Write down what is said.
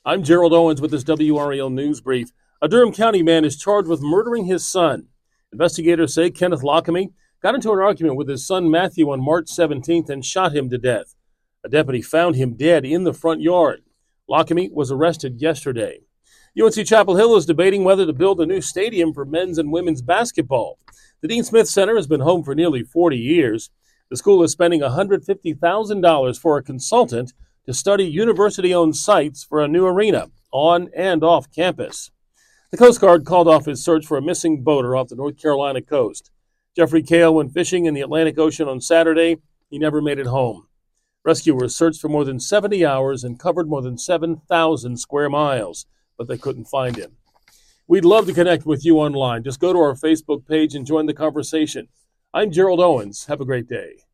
I'm Gerald Owens with this WRAL News Brief. A Durham County man is charged with murdering his son. Investigators say Kenneth Lockamy got into an argument with his son Matthew on March 17th and shot him to death. A deputy found him dead in the front yard. Lockamy was arrested yesterday. UNC Chapel Hill is debating whether to build a new stadium for men's and women's basketball. The Dean Smith Center has been home for nearly 40 years. The school is spending $150,000 for a consultant to study university-owned sites for a new arena on and off campus. The Coast Guard called off his search for a missing boater off the North Carolina coast. Jeffrey Cale went fishing in the Atlantic Ocean on Saturday. He never made it home. Rescuers searched for more than 70 hours and covered more than 7,000 square miles, but they couldn't find him. We'd love to connect with you online. Just go to our Facebook page and join the conversation. I'm Gerald Owens. Have a great day.